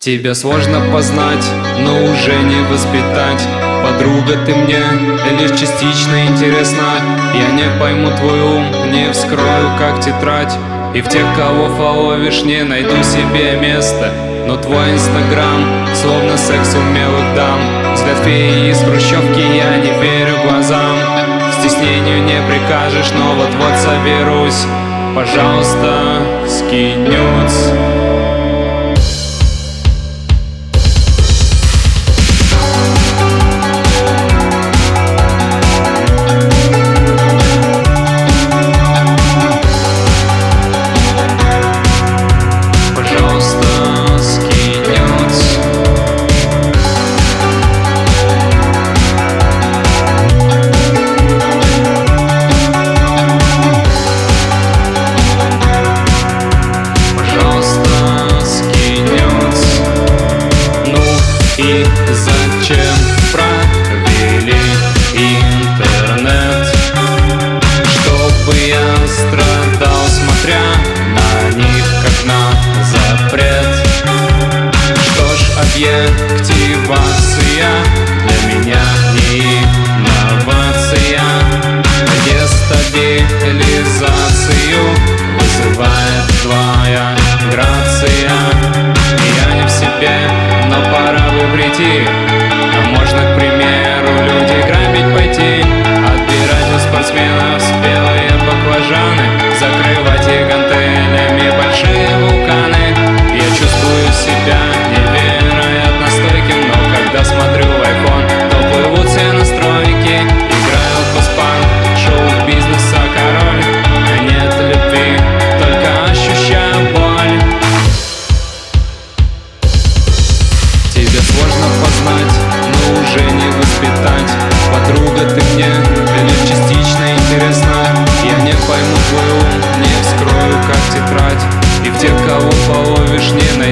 Тебя сложно познать, но уже не воспитать. Подруга, ты мне лишь частично интересна. Я не пойму твой ум, не вскрою, как тетрадь. И в тех, кого фоловишь, не найду себе места. Но твой инстаграм, словно секс умелых дам. Взгляд феи из хрущевки, я не верю глазам. Стеснению не прикажешь, но вот-вот соберусь. Пожалуйста, скинь нюдс. И зачем провели интернет? Чтобы я страдал, смотря на них, как на запрет. Что ж, объективация для меня не инновация. Дестабилизацию вызывает твоя грация. Я не в себе, но пора бы прийти. А можно, к примеру, людей грабить пойти, отбирать у спортсменов спелые баклажаны, закрывать их гантелями большие вулканы. Я чувствую себя невероятно стойким, но когда смотрю в iPhone, то плывут все настройки. Играю в постпанк, шоу-бизнеса король. А нет любви, только ощущаю боль. Тебя сложно познать, но уже не воспитать. Подруга, ты мне лишь частично интересна. Я не пойму твой ум, не вскрою, как тетрадь. И в тех, кого половишь, не найду